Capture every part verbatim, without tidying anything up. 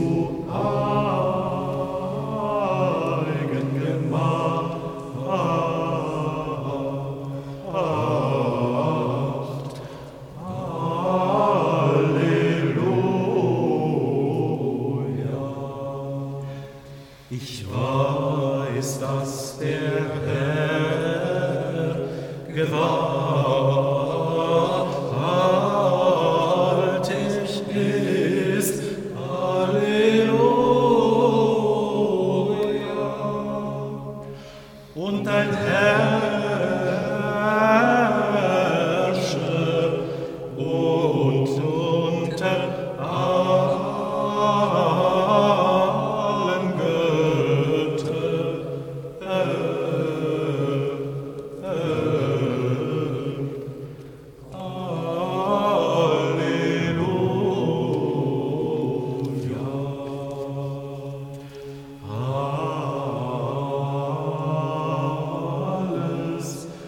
zu eigen gemacht. Halleluja. Ich weiß, dass der Herr gewaltig ist. Halleluja. Und ein Herrscher und unter allen Göttern. Alles,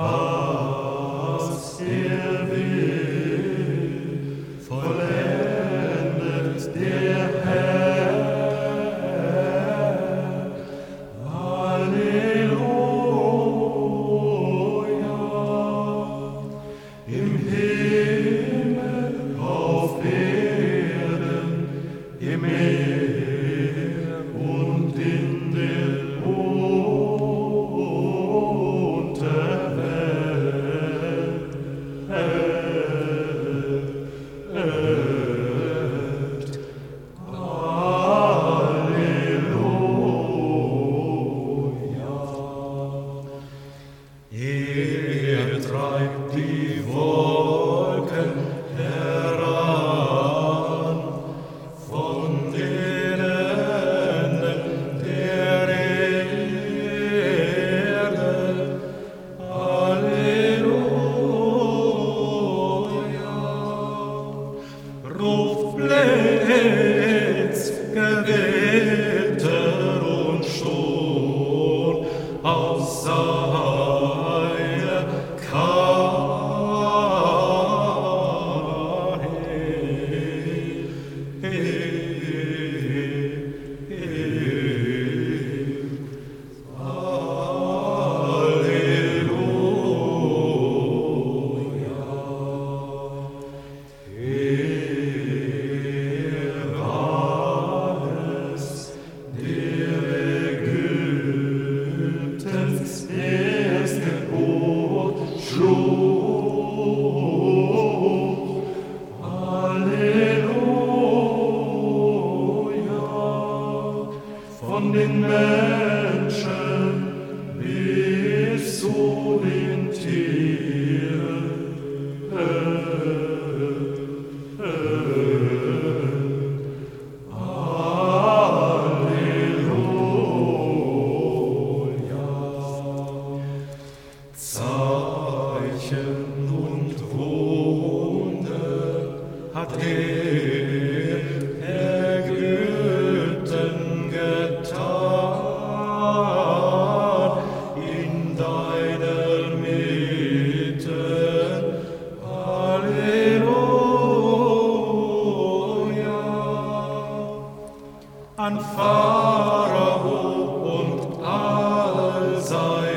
was er will, vollendet der Herr. Halleluja. Im Himmel, auf Erden, im Meer und in der Unterwelt. Halleluja. Er treibt die Wolken heran von den Enden der Erde. Halleluja. Ruft Blitz, Gewitter und Sturm aus seiner von den Menschen bis zu den Tieren. Halleluja. Zeichen und Wunder hat er Ägypten getan in deiner Mitte. Halleluja. An Pharao und all sein